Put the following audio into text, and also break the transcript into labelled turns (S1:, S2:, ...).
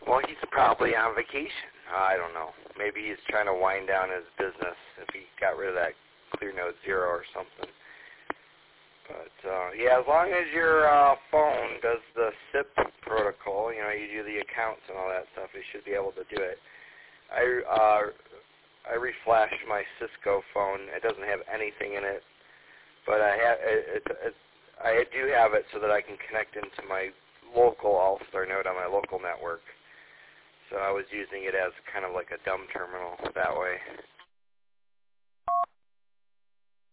S1: Well, he's probably on vacation. I don't know. Maybe he's trying to wind down his business if he got rid of that ClearNote Zero or something. But, yeah, as long as your phone does the SIP protocol, you know, you do the accounts and all that stuff, you should be able to do it. I reflashed my Cisco phone. It doesn't have anything in it, but I do have it so that I can connect into my local All-Star node on my local network. So I was using it as kind of like a dumb terminal that way.